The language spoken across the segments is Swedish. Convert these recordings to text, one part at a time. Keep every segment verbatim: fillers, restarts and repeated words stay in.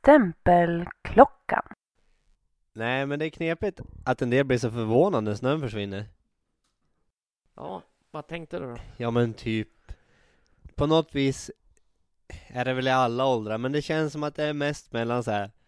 Stämpelklockan. Nej, men det är knepigt att en del blir så förvånade när snön försvinner. Ja, vad tänkte du då? Ja, men typ på något vis är det väl i alla åldrar, men det känns som att det är mest mellan så här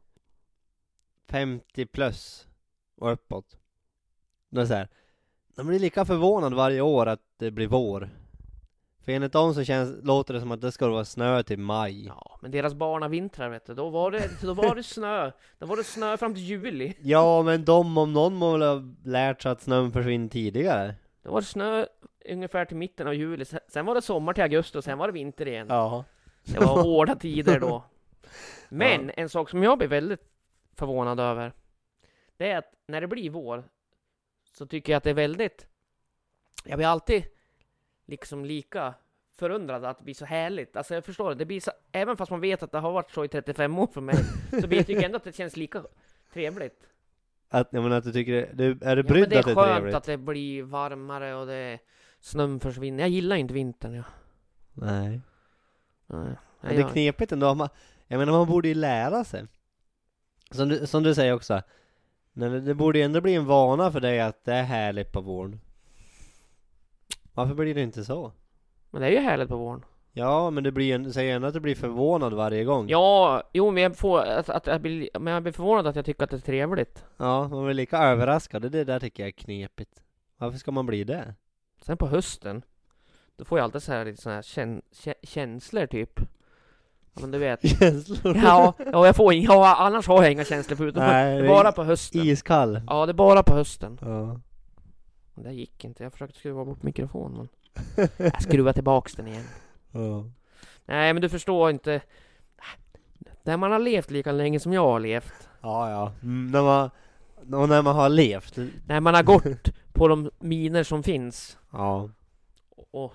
femtio plus och uppåt. Det är så här, de blir lika förvånade varje år att det blir vår. För enligt dem så känns, låter det som att det ska vara snö till maj. Ja, men deras barnavintrar, vet du, då var det, då var det snö. Då var det snö fram till juli. Ja, men de om någon må väl ha lärt sig att snön försvinner tidigare. Då var det snö ungefär till mitten av juli. Sen sen var det sommar till augusti och sen var det vinter igen. Ja. Det var hårda tider då. Men ja. En sak som jag blir väldigt förvånad över, det är att när det blir vår så tycker jag att det är väldigt, jag blir alltid liksom lika förundrad att det blir så härligt. Alltså jag förstår det, det blir så, även fast man vet att det har varit så i trettiofem år för mig, så blir jag tycker ändå att det känns lika trevligt. Att, jag menar att du tycker det, du, är du Ja, brydd men det är att det är skönt trevligt? att det blir varmare och det snön försvinner. Jag gillar inte vintern, ja. Nej. Nej. Men det är knepigt ändå. Man, jag menar, man borde ju lära sig. Som du, som du säger också. Men det, det borde ju ändå bli en vana för dig att det är härligt på våren. Varför blir det inte så? Men det är ju härligt på våren. Ja, men det blir en, säger ändå att du blir förvånad varje gång. Ja, jo, men jag, får, att, att jag, blir, men jag blir förvånad att jag tycker att det är trevligt. Ja, man blir lika överraskad. Det där tycker jag är knepigt. Varför ska man bli det? Sen på hösten, då får jag alltid så här, lite såna här kän, kä, känslor typ. Ja, men du vet. Känslor? Ja, ja, jag får inga, ja, annars har jag inga känslor förutom Nej, det är bara på hösten. Iskall. Ja, det är bara på hösten. Ja. Men det gick inte, jag försökte skruva bort mikrofonen. Men jag skruvar tillbaks den igen. Ja. Nej, men du förstår inte. När man har levt lika länge som jag har levt. Ja, ja. Mm, när man, och när man har levt. När man har gått på de miner som finns. Ja. Och...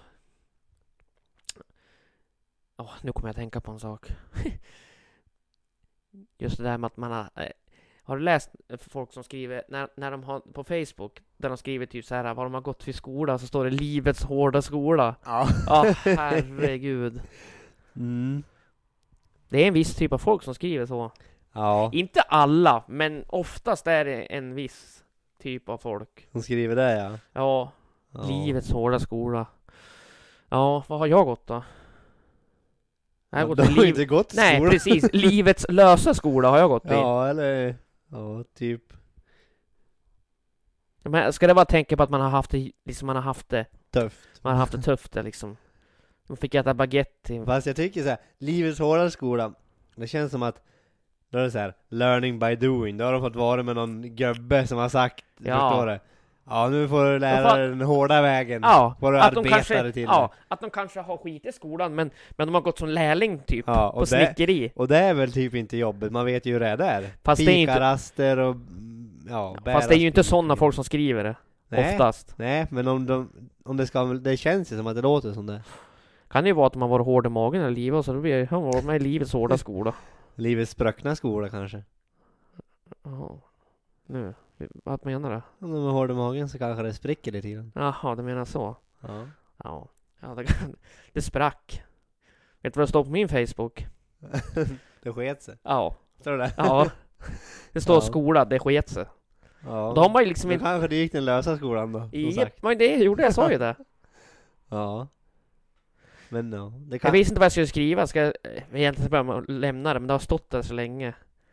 Oh, nu kommer jag att tänka på en sak. Just det där med att man har... Eh, har du läst folk som skriver... När, när de har på Facebook, där de skriver typ så här, var de har gått till skola, så står det livets hårda skola. Ja. Ja, herregud. Mm. Det är en viss typ av folk som skriver så. Ja. Inte alla, men oftast är det en viss typ av folk. Hon skriver det, ja. Ja, Ja. livets hårda skola. Ja, vad har jag gått då? Jag har gått Du har till ju liv... inte gått till Nej, skolan. precis. Livets lösa skola har jag gått i. Ja, eller... Ja, typ. Men ska det vara tänka på att man har haft det, liksom man har haft det, Tufft. man har haft det tufft där, liksom. Man fick äta baguette till... Fast jag tycker så här, livets hårda skola, det känns som att då är det så här, learning by doing. Då har de fått vara med någon gubbe som har sagt, Ja. förstår du? Ja, nu får du lära De får- dig den hårda vägen. Ja, Får du att de, arbeta kanske, dig till ja, att de kanske har skit i skolan, men, men de har gått som lärling typ, Ja, och på det- snickeri. Och det är väl typ inte jobbet, man vet ju hur det är där. Fast det är inte- Fikaraster och... mm, Ja, Fast det är ju inte bära- sådana folk som skriver det, Nej, oftast. nej, men om, de, om det ska... Det känns ju som att det låter som det. Kan det ju vara att man var hård i magen eller livet, och så då blir han var med i livets hårda skola. Livets spruckna skola kanske. Jaha. Nu, vad menar du? Om de är hårda i magen så kanske det spricker lite grann. Jaha, du menar så? Ja. Ja, ja det, det sprack. Vet du vad det står på min Facebook? Det sket sig. Ja, Tror du det? ja. Det står Ja. skola, det sket sig. Ja. Då har man ju liksom Då inte... kanske det gick den lösa skolan då, som Inget, sagt. men det gjorde jag, sa ju det. Ja. Men ja, det Jag kan... visste inte vad jag skulle skriva, ska jag egentligen börja med att lämna det, men det har stått där så länge.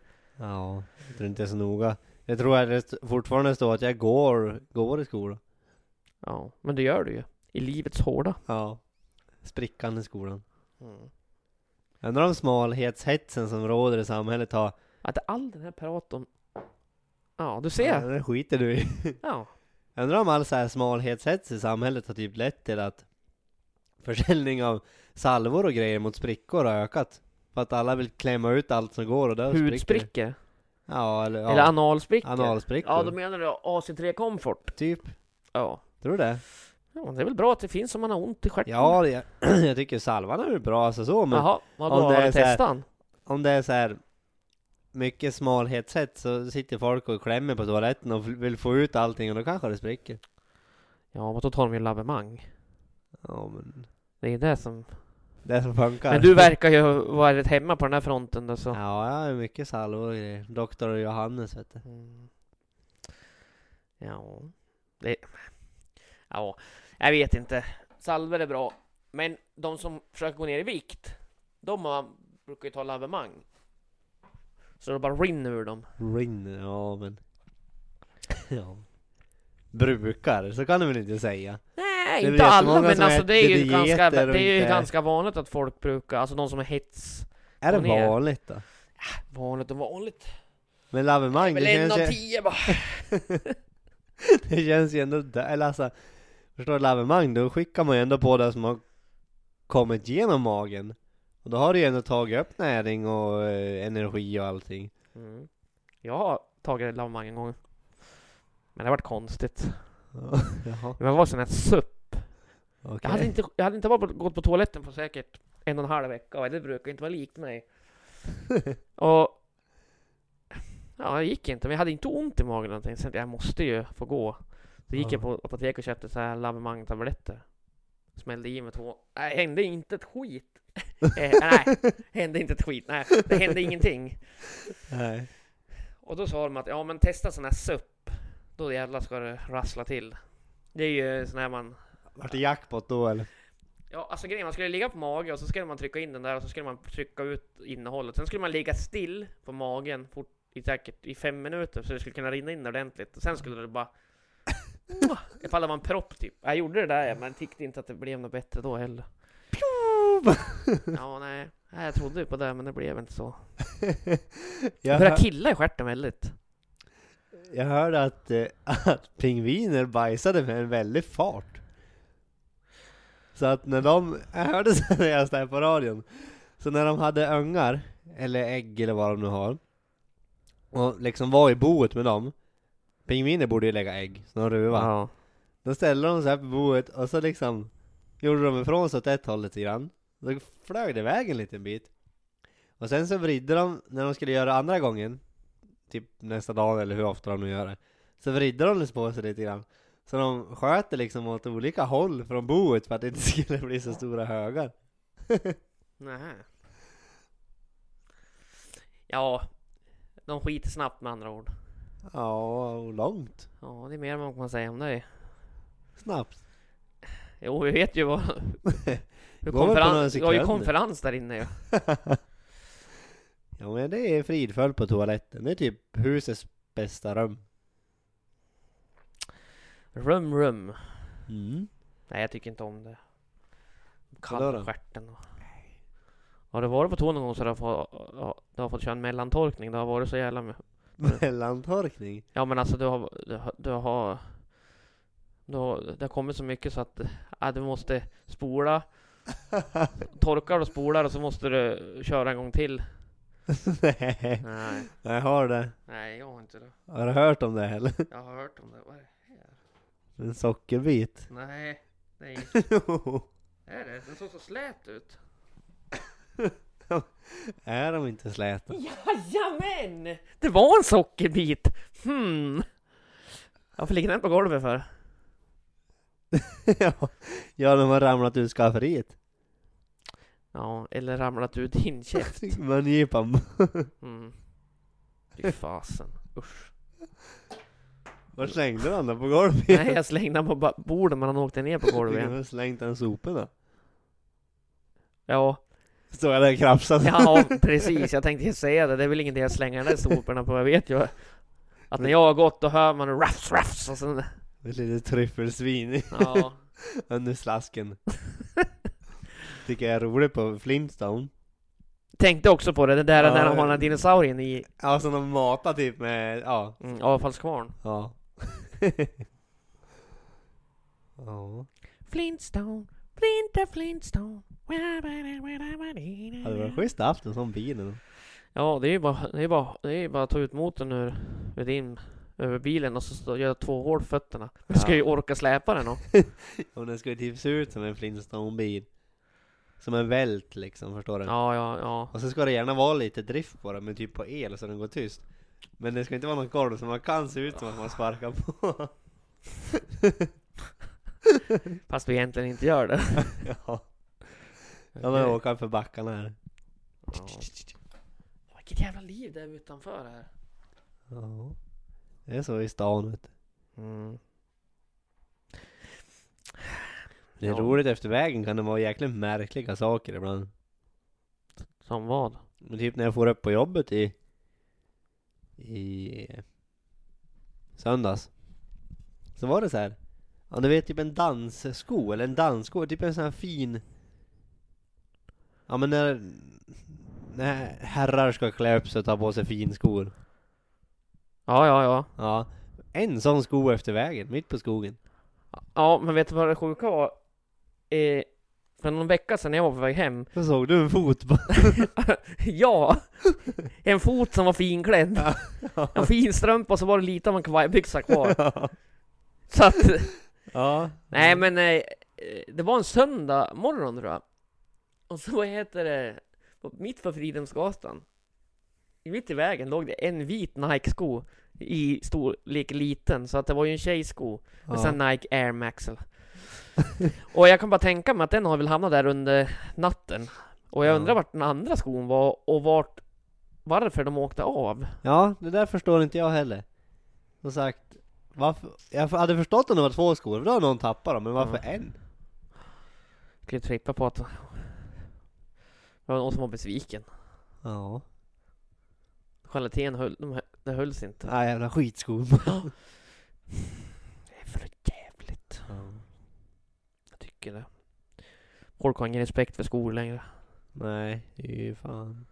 Ja, jag tror inte det är så noga. Jag tror att det st- fortfarande står att jag går, går i skolan. Ja, men det gör du ju. I livets hårda. Ja. Sprickan i skolan. Mm. Jag undrar om smalhetshetsen som råder i samhället har... Att all den här prat om... Ja, du Ja, ser. det skiter du i. Ja. Jag undrar om all så här smalhetshets i samhället har typ lett till att försäljning av salvor och grejer mot sprickor har ökat. För att alla vill klämma ut allt som går och där spricker. Hudsprickor. Ja, eller, ja. Eller analsprickor. Analsprickor. Ja, då menar du A C tre Comfort. Typ. Ja. Tror du det? Ja, det är väl bra att det finns om man har ont i stjärten. Ja, det, jag tycker salvan är väl bra alltså så, men Jaha, vadå? om det Har är du så här- testat den? om det är så här mycket smalhetshets så sitter folk och klämmer på toaletten och vill få ut allting och då kanske det spricker. Ja, men då tar de ju lavemang. Ja, men Det är det som... Det som funkar. Men du verkar ju vara rätt hemma på den här fronten då, så. Ja, jag är mycket salvor och grejer. doktor Johannes, vet du. Mm. Ja. Det... Ja, jag vet inte. Salver är bra. Men de som försöker gå ner i vikt, de har, brukar ju ta lavemang. Så det bara rinner ur dem. Rinner, ja men... ja. Brukar, så kan du väl inte säga. Nej, Det är inte alla, jättemånga men som alltså det är ju äter ganska, dieter det och är ju inte- ganska vanligt att folk brukar, alltså de som är hets. Är det Gå ner. vanligt då? Vanligt och vanligt. Men lavemang, Väl det en känns, av ju, tio bara. det känns ju ändå där, eller alltså, förstår du, lavemang, då skickar man ju ändå på det som har kommit genom magen. Och då har du ju ändå tagit upp näring och eh, energi och allting. Mm. Jag har tagit lavemang en gång. Men det har varit konstigt. Jaha, Det var sån här supp. okej. Jag hade inte, jag hade inte varit på, gått på toaletten på säkert en och en halv vecka. Och det brukar inte vara likt mig. Och ja, det gick inte. Men jag hade inte ont i magen eller någonting. Så jag måste ju få gå. Så gick Ja. jag på apoteket och köpte så här lavemang-tabletter. Smällde i med två. Nej, hände inte ett skit. eh, nej, hände inte ett skit. Nej, det hände ingenting. Nej. Och då sa de att ja, men testa sån här supp. Då jävlar ska det rassla till. Det är ju sån här man... Vart det jackpot då eller? Ja, alltså grejen, man skulle ligga på mage och så skulle man trycka in den där och så skulle man trycka ut innehållet. Sen skulle man ligga still på magen fort, i säkert i fem minuter så det skulle kunna rinna in ordentligt. Och sen skulle det bara... ifall det var en propp typ. Jag gjorde det där, men tyckte inte att det blev något bättre då heller. Ja, nej. Nej, jag trodde ju på det, men det blev inte så. jag, Jag började hör, killa i stjärten väldigt. jag hörde att, eh, att pingviner bajsade med en väldig fart. Så att när de, jag hörde så när jag stod på radion. Så när de hade ungar, eller ägg eller vad de nu har. Och liksom var i boet med dem. Pingviner borde ju lägga ägg, snarruva. Ja. Då ställde de sig här på boet och så liksom gjorde de ifrån sig åt ett håll lite grann. Då flög det iväg en liten bit. Och sen så vridde de, när de skulle göra andra gången, typ nästa dag eller hur ofta de nu gör det, så vridde de lite på sig lite grann. Så de sköt det liksom åt olika håll från boet för att det inte skulle bli så stora högar. Nej. Ja, de skiter snabbt med andra ord. Ja, och långt. Ja, det är mer än vad man kan säga om det. Snabbt. Jo, vi vet ju vad... Vi Går väl på några konferens, vi har ju sekunder. konferens där inne ju. Ja, men det är fridfull på toaletten. Det är typ husets bästa rum. Rum, rum. Mm. Nej, jag tycker inte om det. Vadå Kalla då? stjärten och... Har det varit på tå någon gång så du har fått, ja, du har fått köra en mellantorkning? Det har varit så jävla med... Mellantorkning. Ja, men alltså du har... Du har... Du har, du har det har kommit så mycket så att ja, du måste spola. Torkar och spolar och så måste du köra en gång till. Nej, Nej, jag har det. nej, jag har inte det. Har du hört om det eller? Jag har hört om det. Vad är det här? En sockerbit. Nej, nej. Är det? Den såg så slät ut. Är de inte släta? Jajamän! Det var en sockerbit. Hmm. Varför ligger den på golvet för? ja. ja, de har ramlat ur skafferiet. Ja, eller ramlat ut din käft. Man gipar. Mm. Fy fasen. Usch. Var slängde han då på golvet? Nej, jag slängde den på ba- bordet men han åkte ner på golvet Du igen. har slängt den soporna. Ja, Står jag där och krafsar. ja, precis. Jag tänkte säga det. Det är väl ingenting jag slänger den där soporna på. Jag vet ju att när jag har gått då hör man raffs, raffs och sen... Ett litet tryffelsvin Ja. under slasken. Tycker jag är roligt på Flintstone. Tänkte också på det. Det där Ja. när de har den här dinosaurien i Ja, som de matar typ med, ja. mm, avfallskvarn. Ja. ja. Flintstone, Flinta Flintstone. Hade varit schysst att haft en sån bil nu. Ja, det är ju bara, det är bara, det är bara att ta ut motorn ur, ur din, över bilen och så stå, göra två hål på fötterna. Men du ska Ja. ju orka släpa den då. Och den ska ju typ se ut som en Flintstone-bil. Som en vält liksom, förstår du? Ja, ja, ja. Och så ska det gärna vara lite drift på den, men typ på el så den går tyst. Men det ska inte vara något golv så man kan se ut som att man sparkar på. Fast vi egentligen inte gör det. ja. Han har åkat för backarna här. Ja. Vilket jävla liv det är utanför här. Ja. Det är så i stan, vet du. Mm. Det är Ja. roligt efter vägen, kan det vara jäkligt märkliga saker ibland. Som vad? Men typ när jag får upp på jobbet i i söndags, så var det så här. Ja, du vet, typ en danssko eller en danssko, typ en sån här fin. Ja, men när när herrar ska klä upp sig och ta på sig finskor. Ja, ja, ja. Ja, en sån sko efter vägen, mitt på skogen. Ja, men vet du vad det sjuka var? Eh, för någon vecka sedan när jag var på väg hem. Så såg du en fot. Ja! En fot som var finklädd. En fin strumpa och så var det lite av en kavajbyxa kvar. Så att... Ja. Nej, men eh, det var en söndag morgon, tror jag. Och så, vad heter det? Mitt för Fridhemsgatan, mitt i vägen, låg det en vit Nike-sko i storlek liten. Så att det var ju en tjejsko. Med Ja. sen Nike Air Max. Och jag kan bara tänka mig att den har väl hamnat där under natten. Och jag Ja. undrar vart den andra skon var och vart, varför de åkte av. Ja, det där förstår inte jag heller. Som sagt, varför, jag hade förstått om det var två skor, för då har någon tappat dem, men varför Ja. en? Jag skulle trippa på att det var någon som var besviken. Ja. Kvaliteten höll, de, hö- det hölls inte. Nej, jävla skitskor. Det är för jävligt. Ja. Jag tycker det. Folk har ingen respekt för skor längre. Nej, det är ju fan.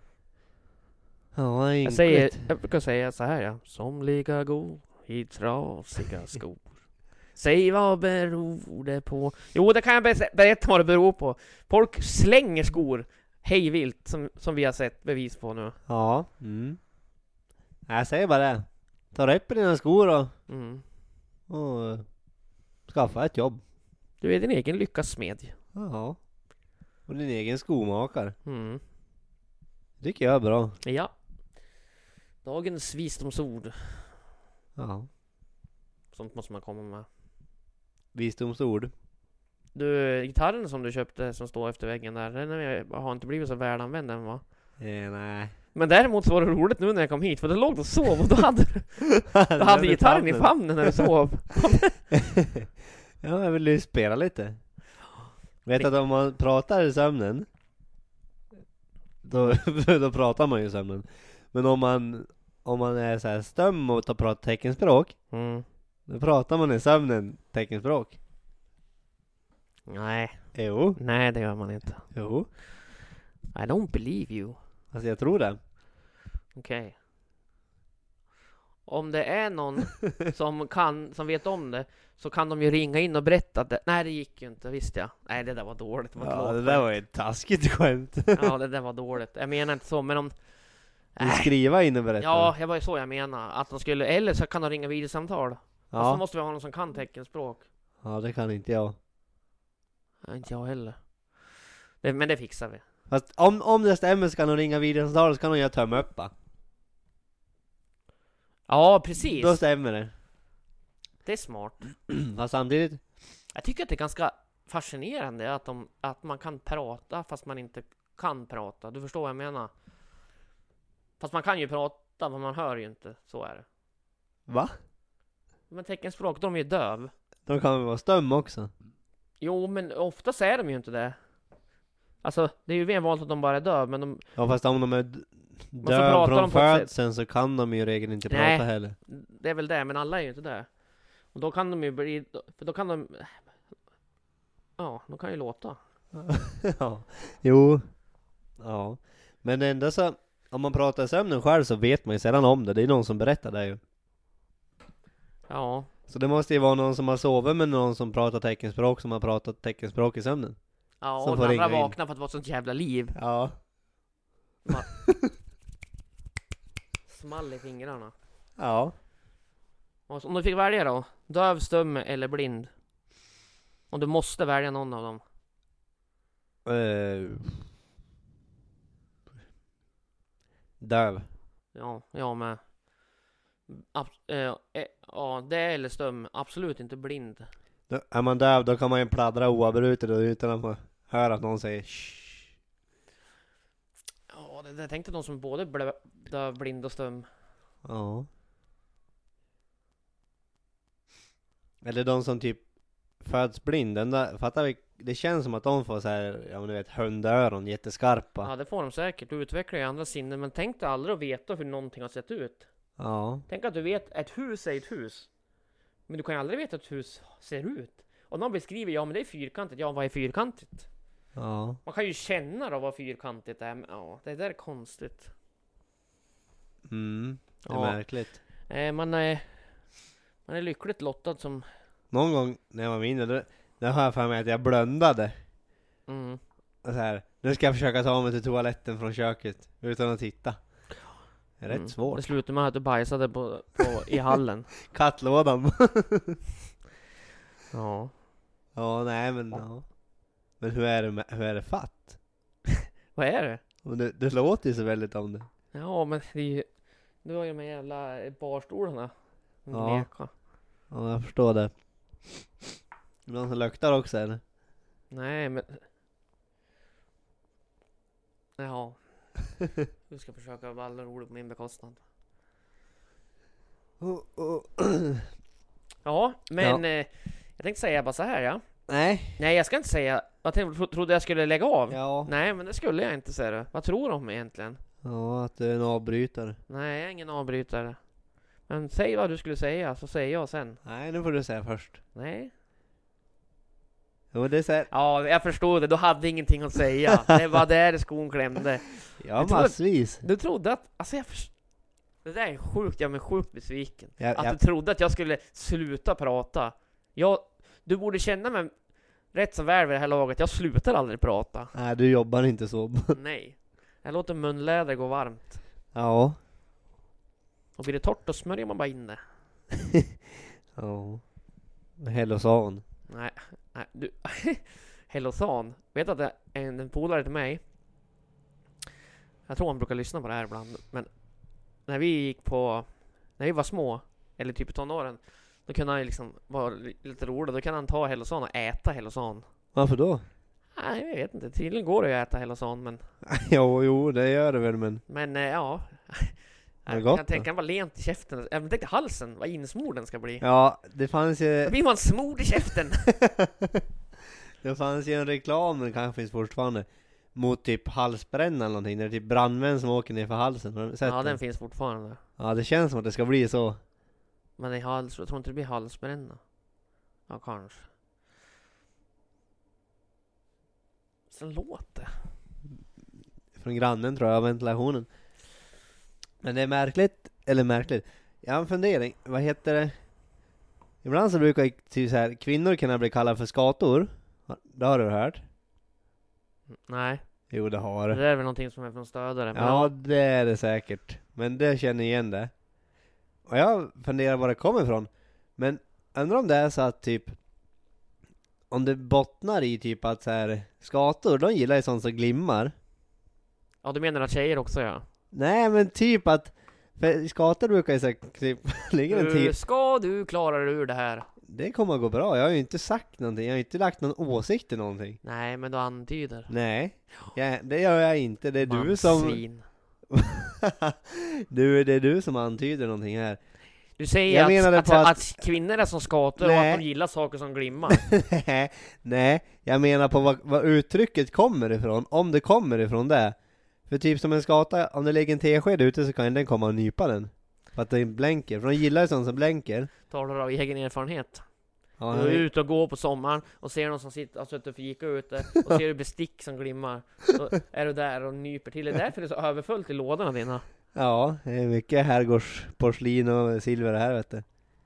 Ja, Jag, säger, jag brukar säga så här, ja. Somliga går i trasiga skor. Säg vad beror det på? Jo, det kan jag ber- berätta vad det beror på. Folk slänger skor hej vilt, som, som vi har sett bevis på nu. Ja. Mm. Jag säger bara det. Ta rätt på dina skor och, Mm. och uh, skaffa ett jobb. Du är din egen lyckas smedj. Ja. Och din egen skomakare. Mm. Det tycker jag är bra. Ja. Dagens visdomsord. Ja. Sånt måste man komma med. Visdomsord. Du, gitarren som du köpte som står efter väggen där, den är- har inte blivit så välanvänd än, va? Eh, nej. Men däremot så var det roligt nu när jag kom hit, för du låg och sov och då hade du, du hade gitarren i famnen när du sov. Ja, jag vill ju spela lite. Vet att om man pratar i sömnen, då, då pratar man ju i sömnen. Men om man om man är så här stöm och tar pratar teckenspråk, Mm. då pratar man i sömnen teckenspråk. Nej, Jo, nej det gör man inte. jo. I don't believe you. Alltså jag tror det. Okej. Om det är någon som kan, som vet om det, så kan de ju ringa in och berätta att det, nej det gick ju inte, visste jag. Nej, det där var dåligt. Det var ett Ja, det lågt där skämt. var ju ett taskigt skämt. Ja, det där var dåligt. Jag menar inte så, men om... Du skriva in och berätta. Ja, det var ju så jag menar. Att de skulle, eller så kan de ringa videosamtal. Och så ja. måste vi ha någon som kan teckenspråk. Ja, det kan inte jag. Nej, inte jag heller. Det, men det fixar vi. Fast om, om det stämmer så kan de ringa videosamtal, så kan de göra tömma upp. Va? Ja, precis. Då stämmer det. Det är smart. Fast samtidigt, Jag tycker att det är ganska fascinerande att, de, att man kan prata fast man inte kan prata. Du förstår vad jag menar? Fast man kan ju prata, men man hör ju inte. Så är det. va? Men teckenspråk, de är ju döv. De kan väl vara stöm också. Jo, men ofta är de ju inte det. Alltså, det är ju mer vanligt att de bara är döv, men de... Ja, fast om de är d- så döv pratar från de på ett sätt. födseln så kan de ju i regel inte Nej. prata heller. Det är väl det, men alla är ju inte det. Och då kan de ju bli... För då kan de... Ja, de kan ju låta. Ja, jo. Ja. Men det enda så, om man pratar i sömnen själv så vet man ju sedan om det. Det är någon som berättar det ju. Ja. Så det måste ju vara någon som har sovit med någon som pratar teckenspråk, som har pratat teckenspråk i sömnen. Ja, Som och får den andra ringa in. vaknar för att det var ett sånt jävla liv. Ja. Small i fingrarna. Ja. Och så, om du fick välja då? Döv, stum eller blind? Och du måste välja någon av dem. Uh. Döv. Ja, jag med. Ab- eh, eh, ja, det eller stum. Absolut inte blind. Då, är man döv då kan man ju pladdra oavbrutet och utan att man hör att någon säger shh. Ja, det, det tänkte de som både blöda, blind och stum. Ja. Eller de som typ föds blind. Den där, fattar vi, det känns som att de får så här, ja men du vet, hundöron jätteskarpa. Ja, det får de säkert. Du utvecklar ju andra sinnen. Men tänk dig aldrig att veta hur någonting har sett ut. Ja. Tänk att du vet ett hus är ett hus. Men du kan ju aldrig veta hur ett hus ser ut. Och någon beskriver, ja men det är fyrkantigt. Ja, vad är fyrkantigt? Ja. Man kan ju känna då vad fyrkantigt är. Men ja, det där är konstigt. Mm. Det är Ja. märkligt. Eh, man, är, man är lyckligt lottad som... Någon gång när jag var mindre, då, då har jag för mig att jag blundade. Mm. Och så här, nu ska jag försöka ta mig till toaletten från köket utan att titta. Det är rätt Mm. svårt. Det slutade med att du bajsade på, på, i hallen. Kattlådan. Ja. Ja, nej men ja. Men hur är det med, hur är det fatt? Vad är det? Och det, det låter ju så väldigt om det. Ja, men det är ju... Du har ju de här jävla barstolarna. Ja. Leka. Ja, jag förstår det. Någon som luktar också eller? Nej, men... Ja. Du ska försöka vara alla roligt på min bekostnad. Oh, oh. Ja, men... Ja. Eh, jag tänkte säga bara så här, ja. Nej. Nej, jag ska inte säga... Jag tänkte, trodde jag skulle lägga av. Ja. Nej, men det skulle jag inte, säga du. Vad tror de egentligen? Ja, att du är en avbrytare. Nej, jag är ingen avbrytare. Men säg vad du skulle säga, så säger jag sen. Nej, nu får du säga först. Nej. Jo, det är så här. Ja, jag förstod det. Du hade ingenting att säga. Det var där skon klämde. Ja, Jag tror att- massvis. Du trodde att... Alltså jag först... Det där är sjukt, jag är sjukt besviken. Jag, Att jag, du trodde att jag skulle sluta prata. Jag... Du borde känna mig rätt så väl vid det här laget. Jag slutar aldrig prata. nej, du jobbar inte så. Nej. Jag låter munläder gå varmt. Ja. Och blir det torrt, då smörjer man bara in det. Ja. Hellosan. Nej, nej du... Hellosan. Vet att det är en, en polare till mig. Jag tror han brukar lyssna på det här ibland. Men när vi gick på... När vi var små, eller typ i tonåren, då kunde han ju liksom vara li- lite rolig. Då kan han ta Hellosan och äta Hellosan. Varför då? Nej, jag vet inte. Tydligen går det ju att äta Hellosan, men... jo, jo, det gör det väl, men... Men eh, ja... Det är Jag gott kan tänka mig lent i käften. Jag tänkte halsen, vad insmord den ska bli. Ja, det fanns ju... Då blir man smord i käften. det fanns ju en reklam, men kanske finns fortfarande, mot typ halsbränna eller någonting. Det är typ brandmän som åker ner för halsen. Har du sett Ja, den den? finns fortfarande. Ja, det känns som att det ska bli så. Men i hals, jag tror inte det blir halsbränna. Ja, kanske. Så låt det. Från grannen tror jag, ventilationen. Men det är märkligt, eller märkligt. Jag har en fundering, vad heter det? Ibland så brukar typ så här, kvinnor kunna bli kallade för skator. Det har du hört? Nej, Jo, det har det du. där är väl någonting som är från stödare. Men Ja, det är det säkert. Men det känner igen det. Och jag funderar var det kommer ifrån. Men undrar om det är så att typ, om det bottnar i typ att så här, skator, de gillar ju sånt som glimmar. ja, du menar att tjejer också, ja. Nej, men typ att, för skator brukar ju säga typ, ligger en Hur tid. ska du klara dig ur det här? Det kommer att gå bra. Jag har ju inte sagt någonting. Jag har inte lagt någon åsikt i någonting. Nej, men du antyder. Nej, jag, det gör jag inte. Det är du som... Mansvin. du, det är du som antyder någonting här. Du säger Jag att, menade att, på att, att- kvinnor är som skator och Nej. att de gillar saker som glimmar. Nej, nej, jag menar på vad, vad uttrycket kommer ifrån. Om det kommer ifrån det. För typ som en skata, om det ligger en tesked ute så kan den komma och nypa den. För att den blänker. För de gillar ju sånt som blänker. Talar du av egen erfarenhet? Ja, Du är ute och går på sommaren och ser någon som sitter och suttit och fika ute och ser du bestick som glimmar. Då är du där och nyper till. Det är därför det är så överfullt i lådorna dina. ja, det är mycket herrgårdsporslin och silver här, vet du.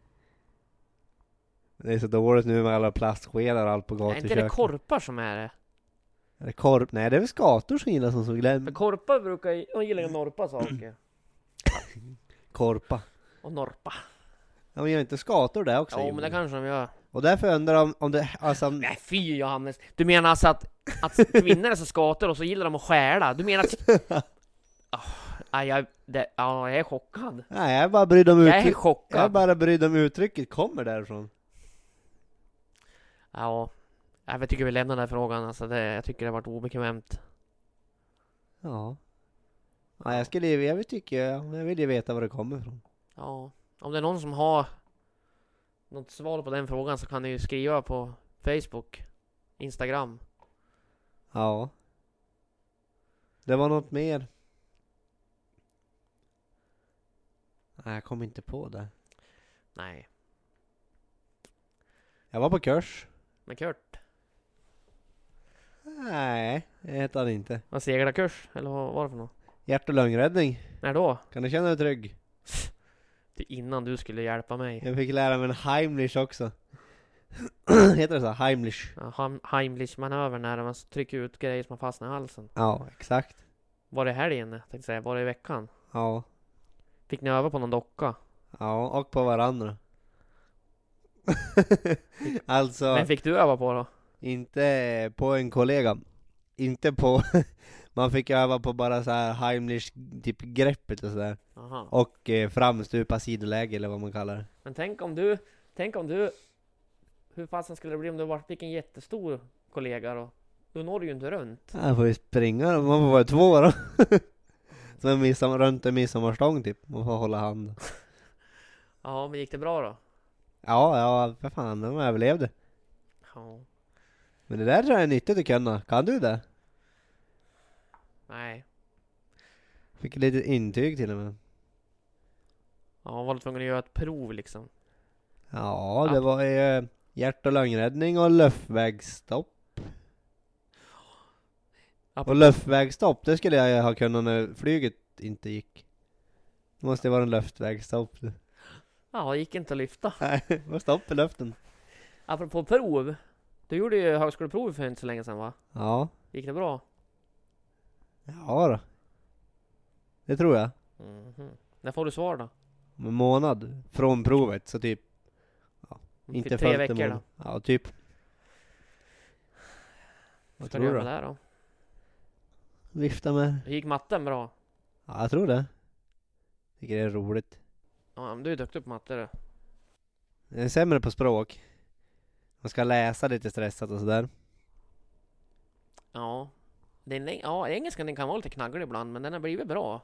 Det är så dåligt nu med alla plastskedar och allt på Är inte det gatuköket. korpar som är det? Är det korp? Nej, det är väl skator som gillar sånt som För glöm. korpar brukar ju, de gillar ju att norpa saker. Korpa. Och norpa. Ja, men gör inte skator där också? Ja, Joel? men det kanske de gör. Och därför undrar jag om, om det, alltså, Nej fy Johannes. Du menar alltså att, att kvinnor är så skator och så gillar de att stjäla? Du menar att... Oh, jag, det, ja, jag är chockad. nej, jag är bara brydd om Jag är uttryck. Jag är chockad. bara brydd om uttrycket kommer därifrån. Ja, Jag tycker vi lämnar den här frågan. Alltså det, jag tycker det har varit obekvämt. Ja. Ja, jag skulle ju, jag tycker, jag vill ju veta var det kommer ifrån. Ja, om det är någon som har något svar på den frågan så kan ni ju skriva på Facebook, Instagram. Ja. Det var något mer. Nej, jag kom inte på det. Nej, Jag var på kurs. men Kurt, Nej, det heter han inte. vad seglarkurs? Eller vad var det för något? Hjärt- och lungräddning. När då? Kan du känna dig trygg? Det är innan du skulle hjälpa mig. Jag fick lära mig en Heimlich också. Heter det så? Heimlich. Ja, Heim- Heimlich-manöver när man trycker ut grejer som har fastnat i halsen. Ja, exakt. Var det helgen? Jag tänkte säga, var det i veckan? Ja. Fick ni öva på någon docka? Ja, och på varandra. Alltså, Vem fick du öva på då? inte på en kollega. Inte på... Man fick öva på bara så här Heimlich typ greppet och sådär. Aha. Och eh, framstupa sidoläge eller vad man kallar det. Men tänk om du, tänk om du, hur fasen skulle det bli om du var, fick en jättestor kollega då? Då når du ju inte runt. Jag får ju springa, man får vara två då. Så en midsommar, runt en midsommarstång typ. Man får hålla hand. Ja, men gick det bra då? Ja, ja, för fan, de överlevde. Ja. Men det där tror jag är nyttigt att kunna. Kan du det? Nej. Fick ett litet intyg till och med. Ja, var du tvungen att göra ett prov liksom? Ja, det var ju hjärt- och lungräddning och luftvägsstopp. Och luftvägsstopp, det skulle jag ha kunnat när flyget inte gick. Det måste vara en luftvägsstopp. Ja, det gick inte att lyfta. Nej, det var stopp i luften. Apropå prov. Du gjorde ju högskoleprov för inte så länge sedan va? Ja, Gick det bra? ja då. Det tror jag. Mhm. När får du svar då? Om en månad från provet, så typ inte För tre fullt en veckor då? månad. Ja, typ. Vad Ska du tror göra du? med det då? Vifta med. Hur gick matten bra? Ja, jag tror det. Tycker det är roligt. Ja, men du är duktig på matte du. Jag är sämre på språk. Man ska läsa lite stressat och sådär. Ja. Den, ja, engelskan den kan vara lite knagglig ibland, men den har blivit bra.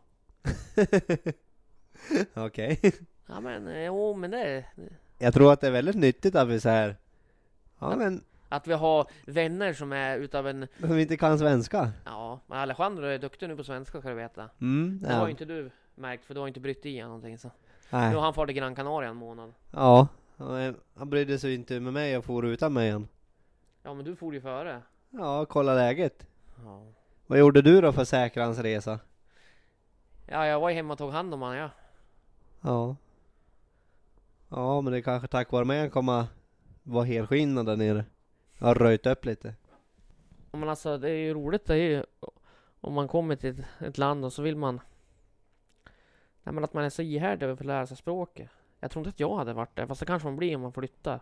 Okej. Ja, men eh, jo, men det... Jag tror att det är väldigt nyttigt att vi så här. Ja, men Att vi har vänner som är utav en... som inte kan svenska. Ja, men Alejandro är duktig nu på svenska ska du veta. Mm, Det har ja. ju inte du märkt, för du har inte brytt i någonting så. Nej. Nu har han fått till Gran Canaria en månad. Ja. Han han brydde sig inte med mig och for utan mig igen. Ja, men du får ju före. Ja, kolla läget. Ja. Vad gjorde du då för att säkra hans resa? Ja, jag var ju hemma och tog hand om han, ja. Ja. Ja, men det är kanske tack vare mig han kommer vara helskinnad där nere. Jag har röjt upp lite. Men alltså, det är ju roligt, det är ju... Om man kommer till ett, ett land och så vill man... Nej, men att man är så ihärdig över att lära sig språket. Jag tror inte att jag hade varit där, fast det kanske man blir om man flyttar.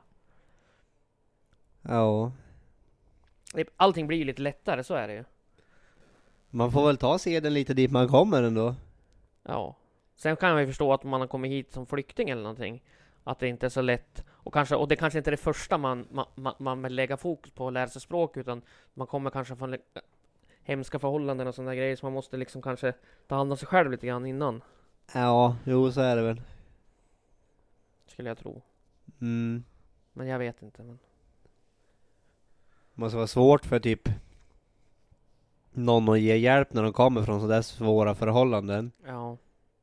Ja. Det- Allting blir ju lite lättare, så är det ju. Man får väl ta seden lite dit man kommer ändå. Ja. Sen kan jag ju förstå att man har kommit hit som flykting eller någonting. Att det inte är så lätt. Och, kanske, och det kanske inte är det första man, man, man, man vill lägga fokus på att lära sig språk. Utan man kommer kanske från le- hemska förhållanden och sådana grejer. Så man måste liksom kanske ta hand om sig själv lite grann innan. Ja, jo så är det väl. Skulle jag tro. Mm. Men jag vet inte. Men... Det måste vara svårt för typ någon att ge hjälp när de kommer från sådär svåra förhållanden. Ja.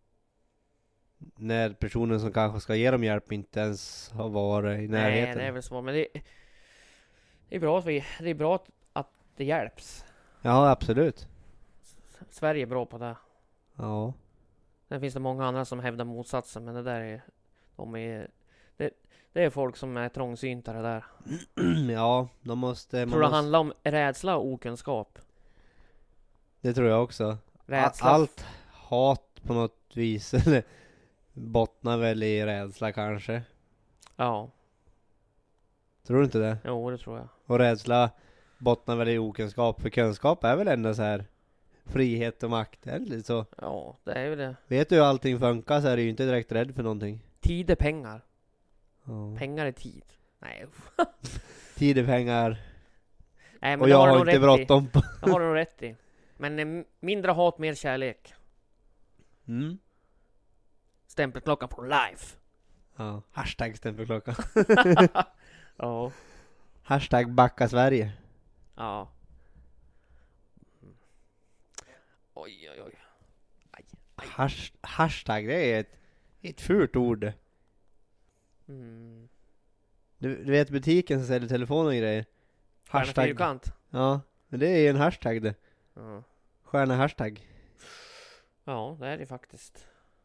När personen som kanske ska ge dem hjälp inte ens har varit i Nej, närheten. det är väl svårt. Men det, det är bra att vi, det är bra att, att det hjälps. Ja, absolut. S- Sverige är bra på det. Ja. Sen finns det många andra som hävdar motsatsen. Men det där är... De är det, det är folk som är trångsynta det där. Ja, de måste... man Tror det måste handlar om rädsla och okunskap? det tror jag också. Rädsla. Allt hat på något vis eller bottnar väl i rädsla kanske. Ja, Tror du inte det? jo det tror jag. Och rädsla bottnar väl i okunskap. För kunskap är väl ändå så här frihet och makt. Är det lite så? Ja, det är ju det. Vet du hur allting funkar så är du ju inte direkt rädd för någonting. Tid är pengar. Ja. Pengar är tid. Nej, Tid är pengar. Nej, men Och det jag har du har nog inte rätt i. bråttom på. Det har du nog rätt i. Men eh, mindre hat, mer kärlek. Mm. Stämpelklockan på life. Ja, hashtag stämpelklockan. Ja. Hashtag backa Sverige. Ja. Mm. Oj, oj, oj. Aj, aj. Hash, hashtag, det är ett, ett fult ord. Mm. Du, du vet butiken som säljer telefoner och grejer. Stjärna Hashtag. fyrkant. Ja, men det är ju en hashtag det. Ja. Stjärna hashtag. Ja, det är det faktiskt.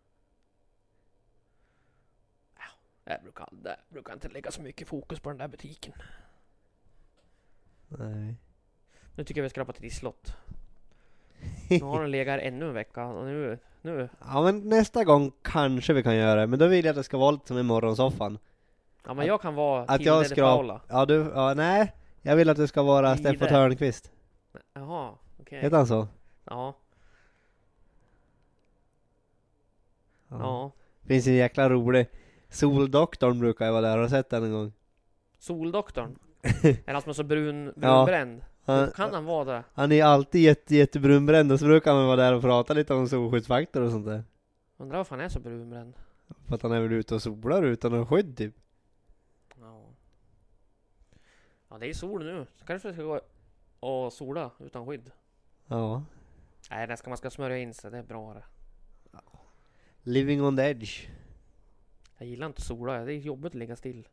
Ja, jag brukar, jag brukar inte lägga så mycket fokus på den där butiken. Nej. Nu tycker jag vi ska på trisslott. Nu har den legat ännu en vecka och nu, nu. Ja, men nästa gång kanske vi kan göra det. Men då vill jag att det ska vara lite som i morgonsoffan. Ja, men jag kan vara Att Tilde jag de ska... Paula. Ja, du... Ja, nej. Jag vill att det ska vara Ide. Steffo Törnqvist. Jaha, okej. Heter han så? Ja, ja. Finns en jäkla rolig. Soldoktorn brukar jag vara där. Har du sett den en gång? Soldoktorn. Är han som är så brun, brunbränd? Han, Kan han vara det? han är alltid jätte, jättebrunbränd. Och så brukar han vara där och prata lite om solskyddsfaktor och sånt där. Undrar varför han är så brunbränd. För att han är väl ute och solar utan någon skydd typ. Ja. Ja, det är sol nu. Så kanske vi ska gå och sola utan skydd. Ja. Nej, det ska man ska smörja in sig. Det är bra det. Living on the edge. Jag gillar inte sola. Det är jobbigt att ligga still.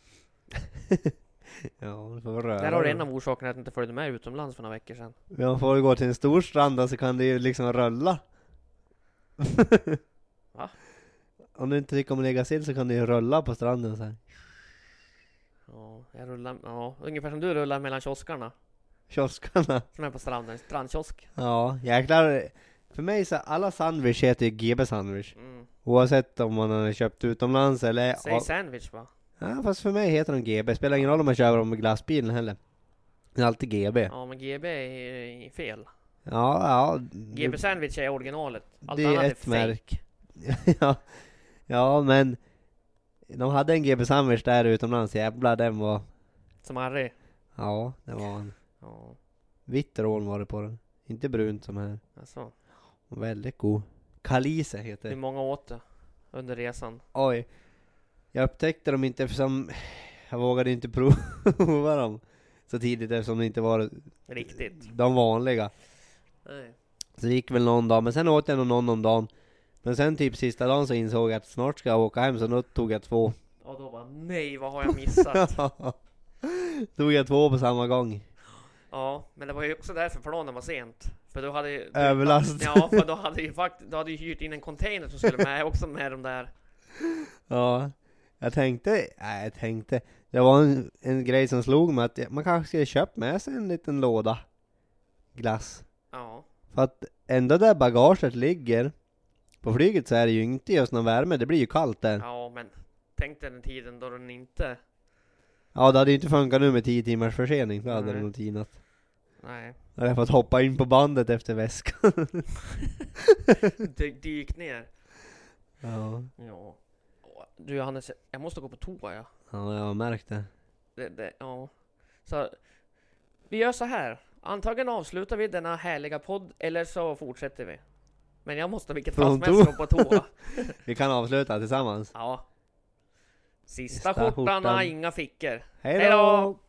Ja, du får röra. Där har du en av orsakerna att jag inte följde med utomlands för några veckor sedan. Ja, får du gå till en stor strand så kan du ju liksom rulla. Va? Om du inte tycker om att ligga still så kan du ju rulla på stranden så här. Ja, jag rullar, ja, ungefär som du rullar mellan kioskarna. Kioskarna. Som är på stranden, strandkiosk. Ja, jäklar. För mig så alla sandwich heter ju G B sandwich. Mm. Oavsett om man har köpt utomlands eller... Säg sandwich va? Ja, fast för mig heter de G B. Spelar ingen roll om man kör dem med glassbilen heller. Det är alltid G B. Ja, men G B är fel. Ja, ja. G B sandwich är originalet. Allt det annat är är ett fake. märk. ja. ja, men de hade en G B sandwich där utomlands. Jävlar, den var... Som Harry. Ja, det var en Ja, vitt rån var det på den. Inte brunt som här. alltså. Väldigt god. Kalise heter Hur det. många åt det under resan? Oj. Jag upptäckte dem inte eftersom jag vågade inte prova dem så tidigt eftersom det inte var Riktigt. de vanliga. Nej. Så det gick väl någon dag, men sen åt jag nog någon om dagen. Men sen typ sista dagen så insåg jag att snart ska jag åka hem, så då tog jag två. Och då bara, nej vad har jag missat? Tog jag två på samma gång. Ja, men det var ju också därför planen var sent. För då hade ju... Överlast. Ja, för då hade ju faktiskt, då hade ju hyrt in en container som skulle med också med de där. Ja, jag tänkte, nej jag tänkte, det var en, en grej som slog mig att man kanske skulle köpt med sig en liten låda glass. Ja. För att ändå där bagaget ligger på flyget så är det ju inte just någon värme, det blir ju kallt där. Ja, men tänk dig den tiden då den inte... Ja, det hade ju inte funkat nu med tio timmars försening, då hade Nej. det nog tinat. Nej. Då hade jag fått hoppa in på bandet efter väskan. Det dyk ner. Ja. Ja. Du Johannes, jag måste gå på toa ja. Ja, jag har märkt det. Det, det, ja. Så vi gör så här. Antagligen avslutar vi denna härliga podd eller så fortsätter vi. Men jag måste vilket fall Från som helst gå på toa. Vi kan avsluta tillsammans. Ja. Sista Sista skjortan har skjortan. inga fickor. Hej Hej då! då!